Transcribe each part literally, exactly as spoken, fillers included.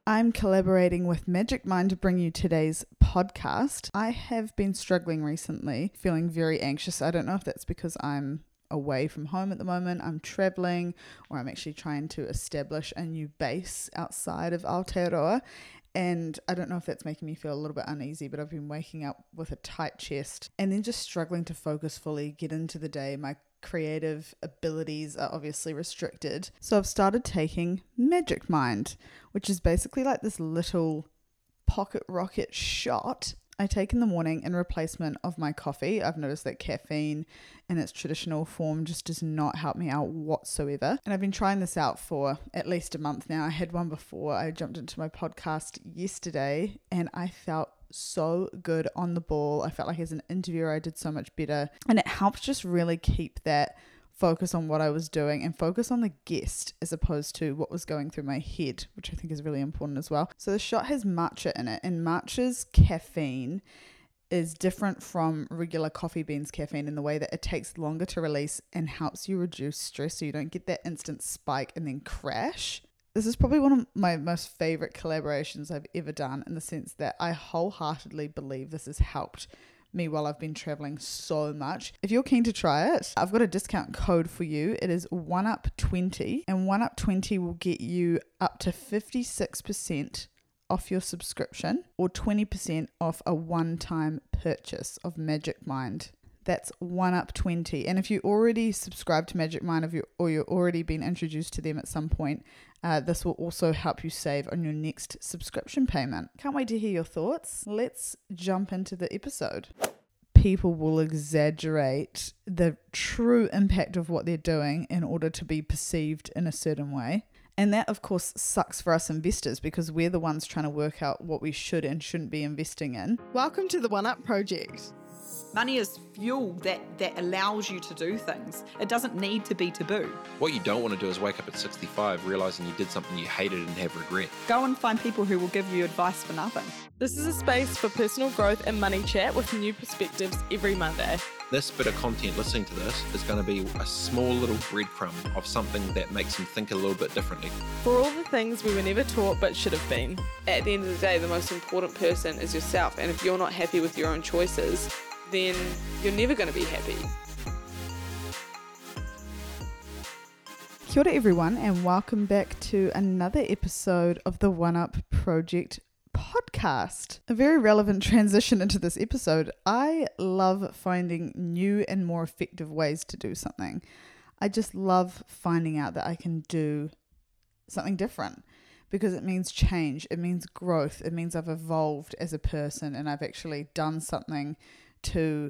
I'm collaborating with Magic Mind to bring you today's podcast. I have been struggling recently, feeling very anxious. I don't know if that's because I'm away from home at the moment, I'm traveling, or I'm actually trying to establish a new base outside of Aotearoa. And I don't know if that's making me feel a little bit uneasy, but I've been waking up with a tight chest and then just struggling to focus fully, get into the day. My creative abilities are obviously restricted. So I've started taking Magic Mind, which is basically like this little pocket rocket shot I take in the morning in replacement of my coffee. I've noticed that caffeine in its traditional form just does not help me out whatsoever. And I've been trying this out for at least a month now. I had one before I jumped into my podcast yesterday and I felt so good on the ball. I felt like as an interviewer I did so much better, and it helps just really keep that focus on what I was doing and focus on the guest as opposed to what was going through my head, which I think is really important as well. So the shot has matcha in it, and matcha's caffeine is different from regular coffee beans caffeine in the way that it takes longer to release and helps you reduce stress so you don't get that instant spike and then crash. This is probably one of my most favorite collaborations I've ever done, in the sense that I wholeheartedly believe this has helped me while I've been traveling so much. If you're keen to try it, I've got a discount code for you. It is one up twenty, and one up twenty will get you up to fifty-six percent off your subscription or twenty percent off a one-time purchase of Magic Mind. That's one up twenty. And if you already subscribe to Magic Mind, or you've already been introduced to them at some point, uh, this will also help you save on your next subscription payment. Can't wait to hear your thoughts. Let's jump into the episode. People will exaggerate the true impact of what they're doing in order to be perceived in a certain way. And that, of course, sucks for us investors because we're the ones trying to work out what we should and shouldn't be investing in. Welcome to the One Up Project. Money is fuel that, that allows you to do things. It doesn't need to be taboo. What you don't want to do is wake up at sixty-five realising you did something you hated and have regret. Go and find people who will give you advice for nothing. This is a space for personal growth and money chat with new perspectives every Monday. This bit of content, listening to this, is going to be a small little breadcrumb of something that makes them think a little bit differently. For all the things we were never taught but should have been. At the end of the day, the most important person is yourself, and if you're not happy with your own choices, then you're never going to be happy. Kia ora everyone, and welcome back to another episode of the One Up Project podcast. A very relevant transition into this episode. I love finding new and more effective ways to do something. I just love finding out that I can do something different, because it means change, it means growth, it means I've evolved as a person and I've actually done something to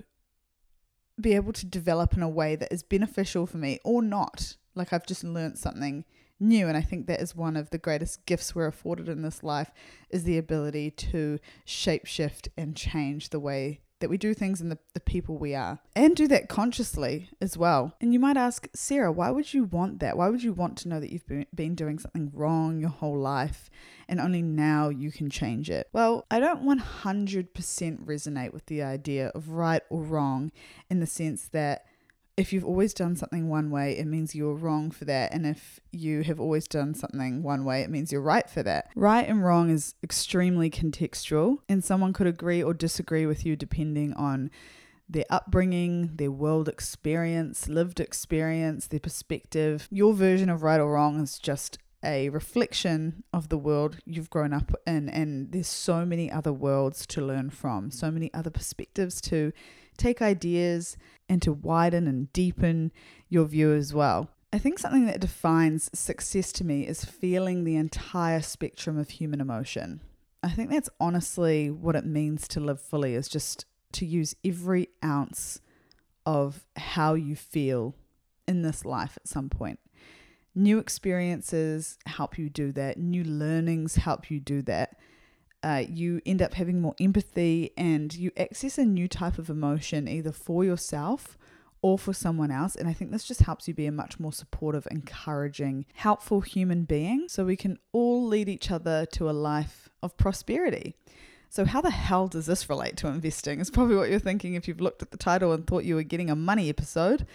be able to develop in a way that is beneficial for me or not. Like I've just learned something new, and I think that is one of the greatest gifts we're afforded in this life, is the ability to shapeshift and change the way that we do things and the, the people we are, and do that consciously as well. And you might ask, Sarah, why would you want that? Why would you want to know that you've been, been doing something wrong your whole life and only now you can change it? Well, I don't one hundred percent resonate with the idea of right or wrong, in the sense that if you've always done something one way, it means you're wrong for that. And if you have always done something one way, it means you're right for that. Right and wrong is extremely contextual, and someone could agree or disagree with you depending on their upbringing, their world experience, lived experience, their perspective. Your version of right or wrong is just a reflection of the world you've grown up in, and there's so many other worlds to learn from, so many other perspectives to take ideas and to widen and deepen your view as well. I think something that defines success to me is feeling the entire spectrum of human emotion. I think that's honestly what it means to live fully, is just to use every ounce of how you feel in this life at some point. New experiences help you do that. New learnings help you do that. Uh, you end up having more empathy, and you access a new type of emotion either for yourself or for someone else. And I think this just helps you be a much more supportive, encouraging, helpful human being, so we can all lead each other to a life of prosperity. So how the hell does this relate to investing? Is probably what you're thinking if you've looked at the title and thought you were getting a money episode.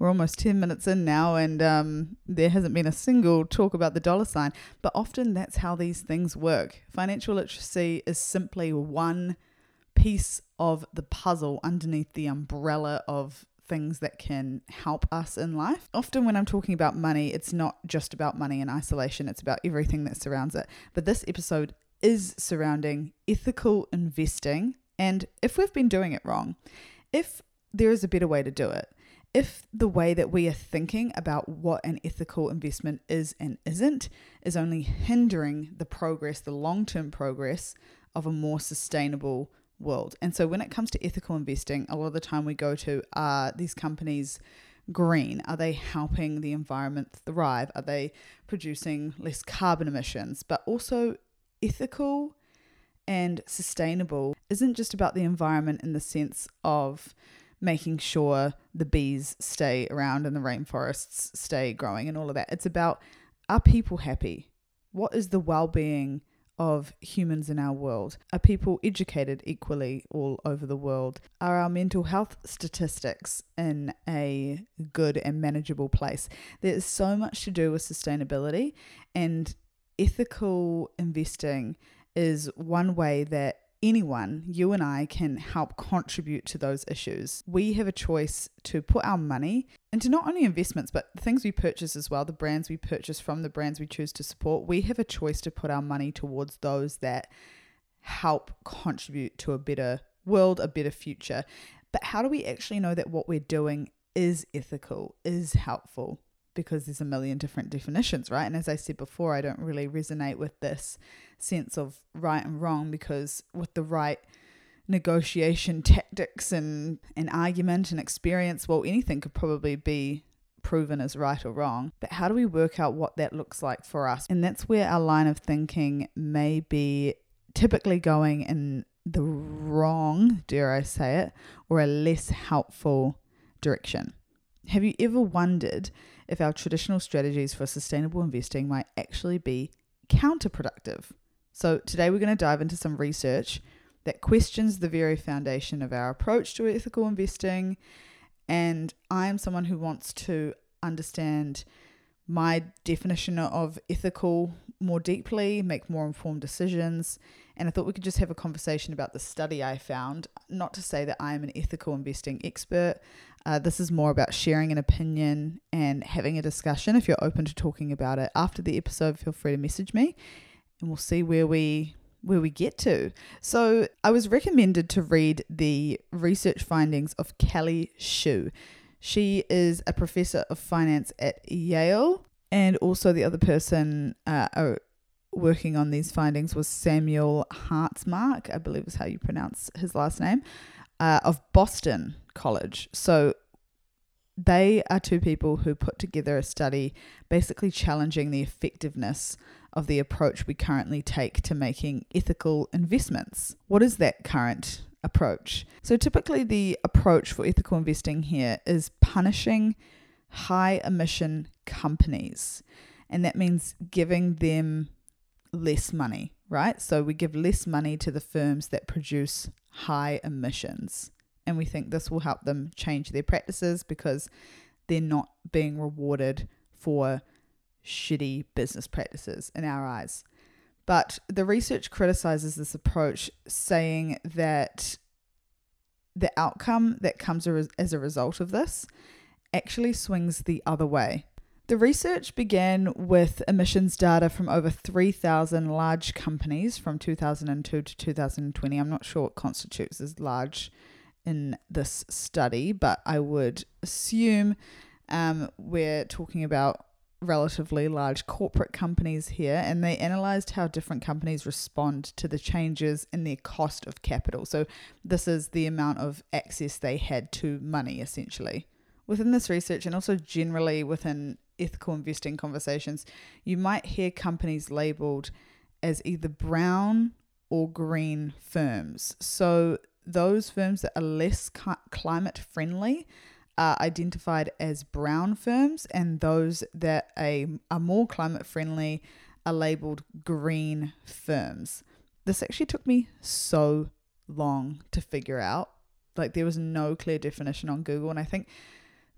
We're almost ten minutes in now, and um, there hasn't been a single talk about the dollar sign. But often that's how these things work. Financial literacy is simply one piece of the puzzle underneath the umbrella of things that can help us in life. Often when I'm talking about money, it's not just about money in isolation. It's about everything that surrounds it. But this episode is surrounding ethical investing, and if we've been doing it wrong, if there is a better way to do it, if the way that we are thinking about what an ethical investment is and isn't is only hindering the progress, the long-term progress of a more sustainable world. And so when it comes to ethical investing, a lot of the time we go to, are these companies green? Are they helping the environment thrive? Are they producing less carbon emissions? But also ethical and sustainable isn't just about the environment in the sense of making sure the bees stay around and the rainforests stay growing and all of that. It's about, are people happy? What is the well-being of humans in our world? Are people educated equally all over the world? Are our mental health statistics in a good and manageable place? There's so much to do with sustainability, and ethical investing is one way that anyone, you and I, can help contribute to those issues. We have a choice to put our money into not only investments, but the things we purchase as well, the brands we purchase from, the brands we choose to support. We have a choice to put our money towards those that help contribute to a better world, a better future. But how do we actually know that what we're doing is ethical, is helpful? Because there's a million different definitions, right? And as I said before, I don't really resonate with this sense of right and wrong, because with the right negotiation tactics and an argument and experience, well, anything could probably be proven as right or wrong. But how do we work out what that looks like for us? And that's where our line of thinking may be typically going in the wrong, dare I say it, or a less helpful direction. Have you ever wondered if our traditional strategies for sustainable investing might actually be counterproductive? So today we're going to dive into some research that questions the very foundation of our approach to ethical investing. And I am someone who wants to understand my definition of ethical more deeply, make more informed decisions. And I thought we could just have a conversation about the study I found. Not to say that I am an ethical investing expert. Uh, this is more about sharing an opinion and having a discussion. If you're open to talking about it after the episode, feel free to message me and we'll see where we where we get to. So I was recommended to read the research findings of Kelly Shue. She is a professor of finance at Yale, and also the other person uh, working on these findings was Samuel Hartzmark, I believe is how you pronounce his last name, uh, of Boston College. So they are two people who put together a study basically challenging the effectiveness of the approach we currently take to making ethical investments. What is that current approach? So typically the approach for ethical investing here is punishing high emission companies, and that means giving them less money, right? So we give less money to the firms that produce high emissions, and we think this will help them change their practices because they're not being rewarded for shitty business practices in our eyes. But the research criticizes this approach, saying that the outcome that comes as a result of this actually swings the other way. The research began with emissions data from over three thousand large companies from two thousand two to two thousand twenty. I'm not sure what constitutes as large in this study, but I would assume um, we're talking about relatively large corporate companies here, and they analyzed how different companies respond to the changes in their cost of capital. So this is the amount of access they had to money, essentially. Within this research, and also generally within ethical investing conversations, you might hear companies labeled as either brown or green firms. So those firms that are less climate friendly are identified as brown firms, and those that are, are more climate friendly are labeled green firms. This actually took me so long to figure out. Like, there was no clear definition on Google, and I think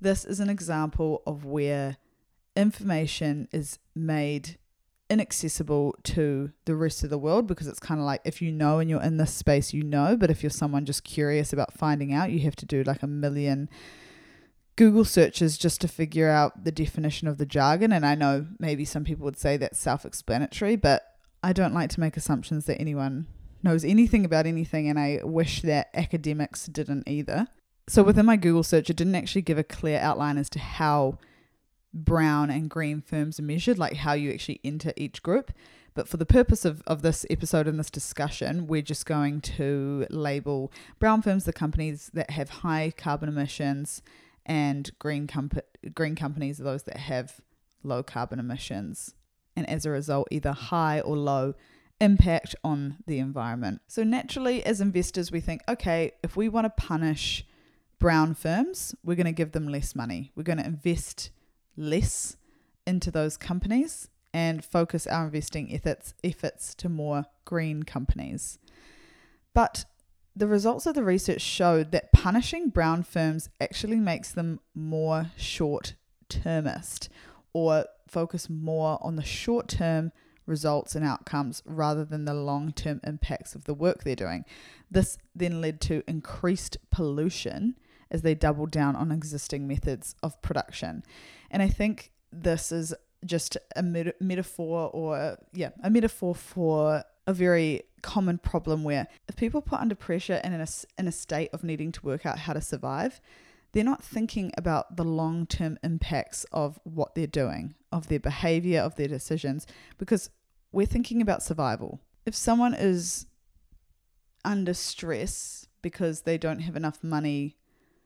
This is an example of where information is made inaccessible to the rest of the world, because it's kind of like, if you know and you're in this space, you know, but if you're someone just curious about finding out, you have to do like a million Google searches just to figure out the definition of the jargon. And I know maybe some people would say that's self-explanatory, but I don't like to make assumptions that anyone knows anything about anything, and I wish that academics didn't either. So within my Google search, it didn't actually give a clear outline as to how brown and green firms are measured, like how you actually enter each group. But for the purpose of, of this episode and this discussion, we're just going to label brown firms the companies that have high carbon emissions, and green, comp- green companies are those that have low carbon emissions, and as a result, either high or low impact on the environment. So naturally, as investors, we think, okay, if we want to punish brown firms, we're going to give them less money. We're going to invest less into those companies and focus our investing efforts, efforts to more green companies. But the results of the research showed that punishing brown firms actually makes them more short-termist, or focus more on the short-term results and outcomes rather than the long-term impacts of the work they're doing. This then led to increased pollution as they doubled down on existing methods of production. And I think this is just a met- metaphor or, yeah, a metaphor for a very common problem where if people put under pressure and in a, in a state of needing to work out how to survive, they're not thinking about the long-term impacts of what they're doing, of their behavior, of their decisions, because we're thinking about survival. If someone is under stress because they don't have enough money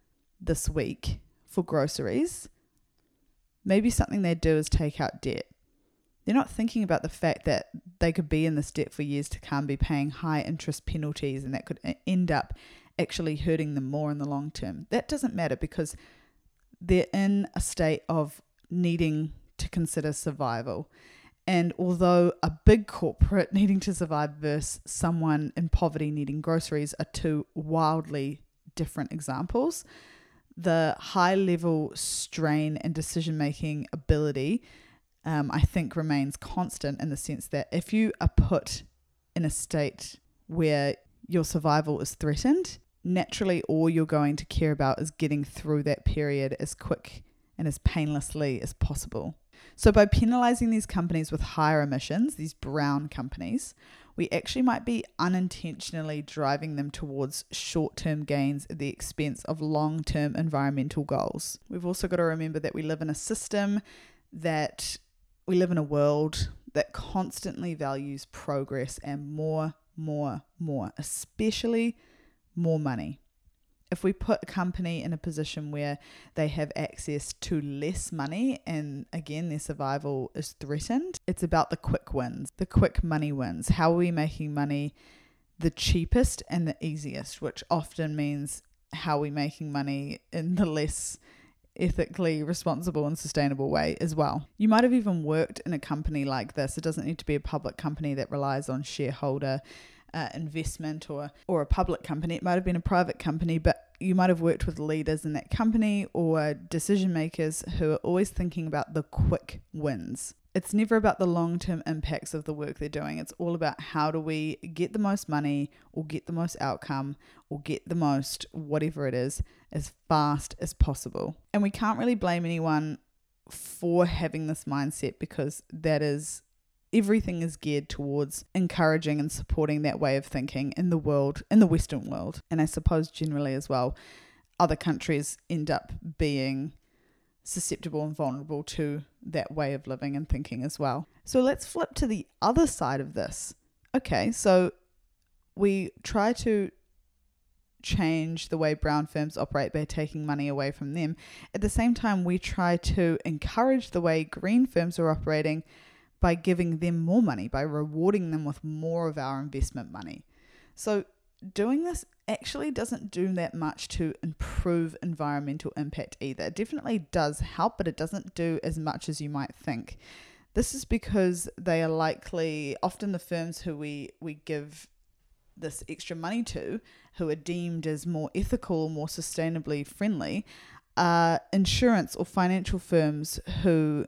this week for groceries, maybe something they do is take out debt. They're not thinking about the fact that they could be in this debt for years to come, be paying high interest penalties, and that could end up actually hurting them more in the long term. That doesn't matter because they're in a state of needing to consider survival. And although a big corporate needing to survive versus someone in poverty needing groceries are two wildly different examples, the high level strain and decision making ability um, I think remains constant, in the sense that if you are put in a state where your survival is threatened, naturally all you're going to care about is getting through that period as quick and as painlessly as possible. So by penalizing these companies with higher emissions, these brown companies, we actually might be unintentionally driving them towards short-term gains at the expense of long-term environmental goals. We've also got to remember that we live in a system that we live in a world that constantly values progress and more, more, more, especially more money. If we put a company in a position where they have access to less money and again their survival is threatened, it's about the quick wins, the quick money wins. How are we making money the cheapest and the easiest, which often means how are we making money in the less ethically responsible and sustainable way as well. You might have even worked in a company like this. It doesn't need to be a public company that relies on shareholder Uh, investment or or a public company. It might have been a private company, but you might have worked with leaders in that company or decision makers who are always thinking about the quick wins. It's never about the long-term impacts of the work they're doing. It's all about how do we get the most money or get the most outcome or get the most whatever it is as fast as possible. And we can't really blame anyone for having this mindset, because that is everything is geared towards encouraging and supporting that way of thinking in the world, in the Western world. And I suppose generally as well, other countries end up being susceptible and vulnerable to that way of living and thinking as well. So let's flip to the other side of this. Okay, so we try to change the way brown firms operate by taking money away from them. At the same time, we try to encourage the way green firms are operating by giving them more money, by rewarding them with more of our investment money. So doing this actually doesn't do that much to improve environmental impact either. It definitely does help, but it doesn't do as much as you might think. This is because they are likely, often the firms who we, we give this extra money to, who are deemed as more ethical, more sustainably friendly, are insurance or financial firms who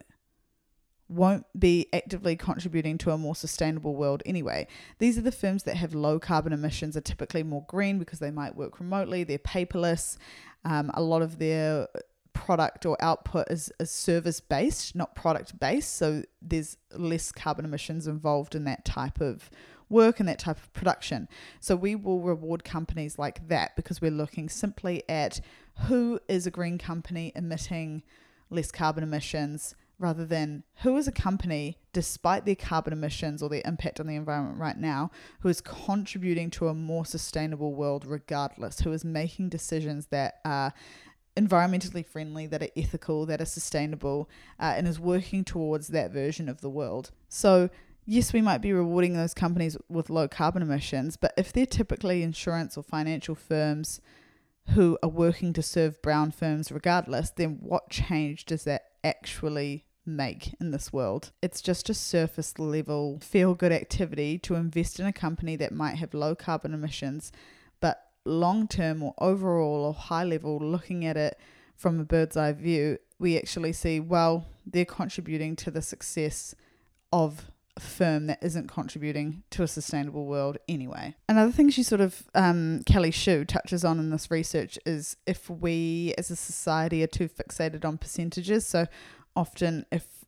won't be actively contributing to a more sustainable world anyway. These are the firms that have low carbon emissions, are typically more green because they might work remotely, they're paperless. Um, a lot of their product or output is, is service based, not product based, so there's less carbon emissions involved in that type of work and that type of production. So we will reward companies like that because we're looking simply at who is a green company emitting less carbon emissions, rather than who is a company, despite their carbon emissions or their impact on the environment right now, who is contributing to a more sustainable world regardless, who is making decisions that are environmentally friendly, that are ethical, that are sustainable, uh, and is working towards that version of the world. So yes, we might be rewarding those companies with low carbon emissions, but if they're typically insurance or financial firms who are working to serve brown firms regardless, then what change does that actually make in this world? It's just a surface level feel good activity to invest in a company that might have low carbon emissions, but long term or overall or high level, looking at it from a bird's eye view, we actually see, well, they're contributing to the success of a firm that isn't contributing to a sustainable world anyway. Another thing she sort of, um, Kelly Shue touches on in this research is if we as a society are too fixated on percentages. So often if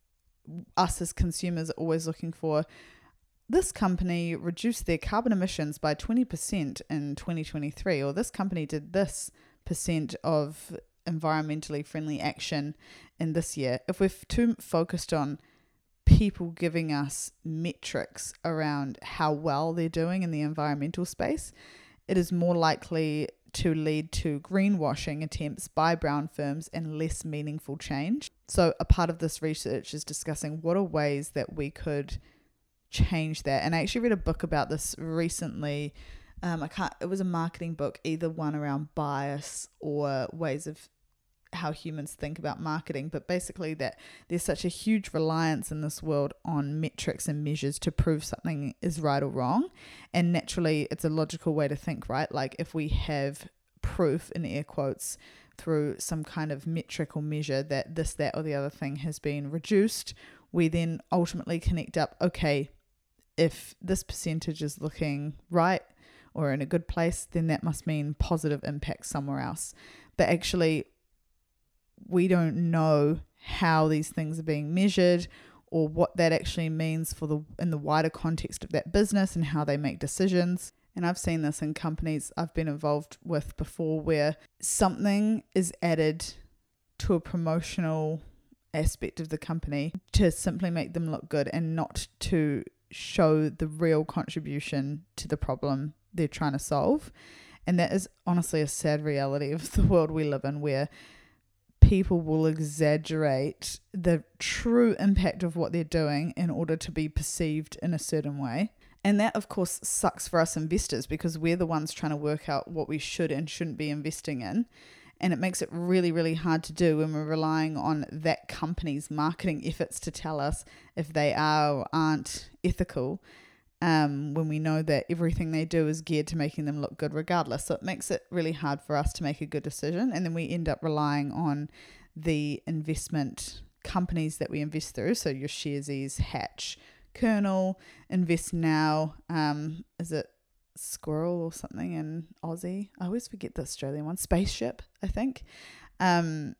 us as consumers are always looking for, this company reduced their carbon emissions by twenty percent in twenty twenty-three, or this company did this percent of environmentally friendly action in this year. If we're too focused on people giving us metrics around how well they're doing in the environmental space, it is more likely to lead to greenwashing attempts by brown firms and less meaningful change. So a part of this research is discussing what are ways that we could change that. And I actually read a book about this recently. Um, I can't, it was a marketing book, either one around bias or ways of how humans think about marketing, but basically that there's such a huge reliance in this world on metrics and measures to prove something is right or wrong. And naturally, it's a logical way to think, right? Like if we have proof, in air quotes, through some kind of metric or measure that this, that, or the other thing has been reduced, we then ultimately connect up, okay, if this percentage is looking right or in a good place, then that must mean positive impact somewhere else. But actually, we don't know how these things are being measured or what that actually means for the in the wider context of that business and how they make decisions. And I've seen this in companies I've been involved with before where something is added to a promotional aspect of the company to simply make them look good and not to show the real contribution to the problem they're trying to solve. And that is honestly a sad reality of the world we live in, where people will exaggerate the true impact of what they're doing in order to be perceived in a certain way. And that, of course, sucks for us investors because we're the ones trying to work out what we should and shouldn't be investing in. And it makes it really, really hard to do when we're relying on that company's marketing efforts to tell us if they are or aren't ethical, um, when we know that everything they do is geared to making them look good regardless. So it makes it really hard for us to make a good decision. And then we end up relying on the investment companies that we invest through. So your Sharesies, Hatch, Kernel, Invest Now, um, is it Squirrel or something in Aussie? I always forget the Australian one. Spaceship, I think. Um,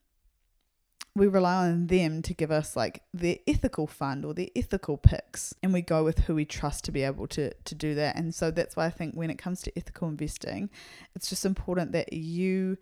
we rely on them to give us like their ethical fund or their ethical picks, and we go with who we trust to be able to to do that. And so that's why I think when it comes to ethical investing, it's just important that you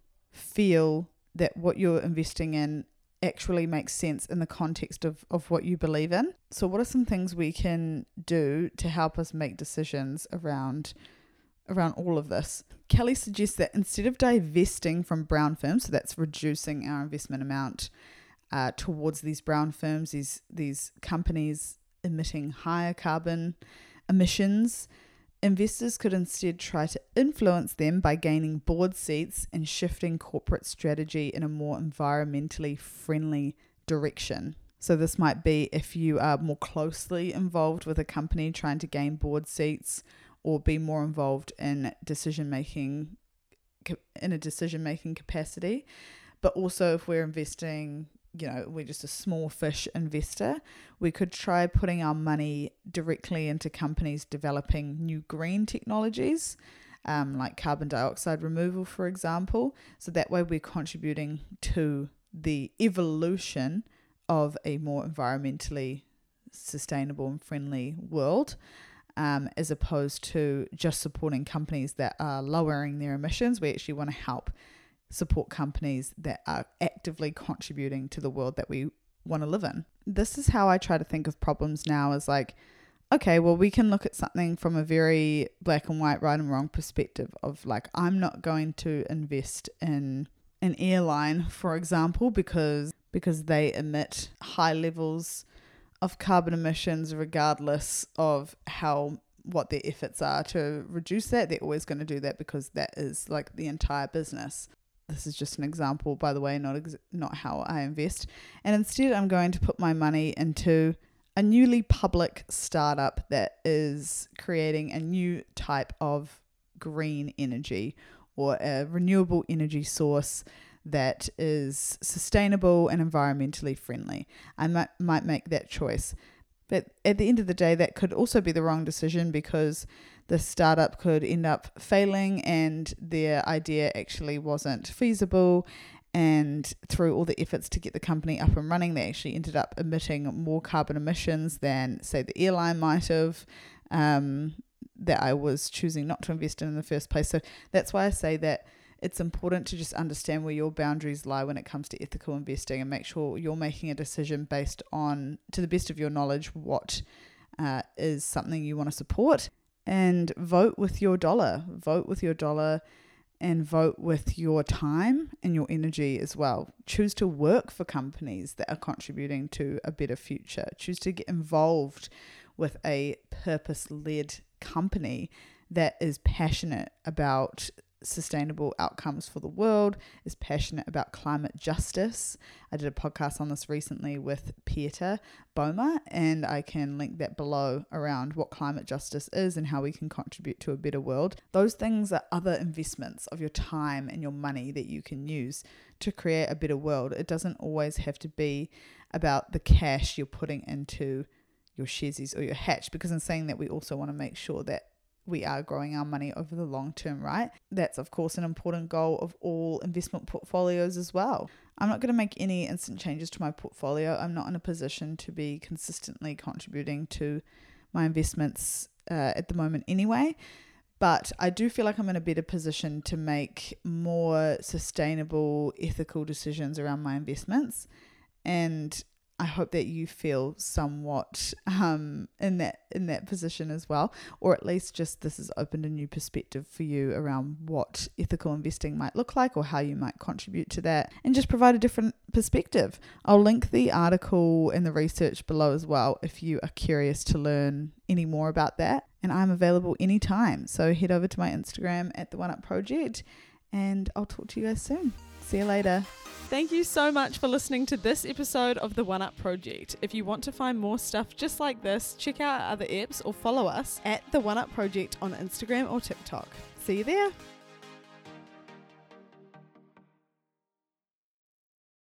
feel that what you're investing in actually makes sense in the context of, of what you believe in. So what are some things we can do to help us make decisions around around all of this? Kelly suggests that instead of divesting from brown firms, so that's reducing our investment amount uh, towards these brown firms, these these companies emitting higher carbon emissions, investors could instead try to influence them by gaining board seats and shifting corporate strategy in a more environmentally friendly direction. So this might be if you are more closely involved with a company trying to gain board seats or be more involved in decision making in a decision making capacity. But also if we're investing, you know, we're just a small fish investor, we could try putting our money directly into companies developing new green technologies, um, like carbon dioxide removal, for example. So that way we're contributing to the evolution of a more environmentally sustainable and friendly world, um, as opposed to just supporting companies that are lowering their emissions. We actually want to help support companies that are actively contributing to the world that we want to live in. This is how I try to think of problems now, is like, okay, well, we can look at something from a very black and white, right and wrong perspective of like, I'm not going to invest in an airline, for example, because because they emit high levels of carbon emissions regardless of how what their efforts are to reduce that. They're always going to do that because that is like the entire business. This is just an example, by the way, not ex- not how I invest. And instead, I'm going to put my money into a newly public startup that is creating a new type of green energy or a renewable energy source that is sustainable and environmentally friendly. I might, might make that choice. But at the end of the day, that could also be the wrong decision, because the startup could end up failing and their idea actually wasn't feasible. And through all the efforts to get the company up and running, they actually ended up emitting more carbon emissions than, say, the airline might have, um, that I was choosing not to invest in in the first place. So that's why I say that it's important to just understand where your boundaries lie when it comes to ethical investing, and make sure you're making a decision based on, to the best of your knowledge, what uh, is something you want to support. And vote with your dollar. Vote with your dollar and vote with your time and your energy as well. Choose to work for companies that are contributing to a better future. Choose to get involved with a purpose-led company that is passionate about sustainable outcomes for the world, is passionate about climate justice. I did a podcast on this recently with Peter Boma, and I can link that below around what climate justice is and how we can contribute to a better world. Those things are other investments of your time and your money that you can use to create a better world. It doesn't always have to be about the cash you're putting into your sharesies or your hatch, because in saying that, we also want to make sure that we are growing our money over the long term, right? That's, of course, an important goal of all investment portfolios as well. I'm not going to make any instant changes to my portfolio. I'm not in a position to be consistently contributing to my investments uh, at the moment anyway. But I do feel like I'm in a better position to make more sustainable, ethical decisions around my investments. And I hope that you feel somewhat um, in that in that position as well, or at least just this has opened a new perspective for you around what ethical investing might look like, or how you might contribute to that, and just provide a different perspective. I'll link the article and the research below as well if you are curious to learn any more about that. And I'm available anytime, so head over to my Instagram at the One Up Project, and I'll talk to you guys soon. See you later. Thank you so much for listening to this episode of the One Up Project. If you want to find more stuff just like this, check out our other apps or follow us at the One Up Project on Instagram or TikTok. See you there.